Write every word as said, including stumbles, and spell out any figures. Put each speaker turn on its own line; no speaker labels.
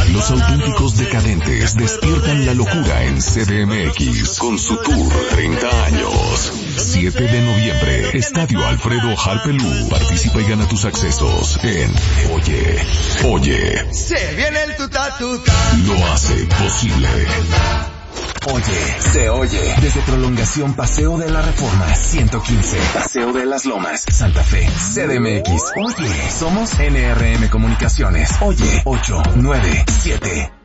Los auténticos decadentes despiertan la locura en C D M X con su tour treinta años. siete de noviembre, Estadio Alfredo Harpelú. Participa y gana tus accesos en Oye, Oye.
Se viene el tuta tuta.
Lo hace posible.
Oye, se oye. Desde Prolongación Paseo de la Reforma ciento quince, Paseo de las Lomas, Santa Fe, C D M X. Oye, somos N R M Comunicaciones. Oye, ocho nueve siete.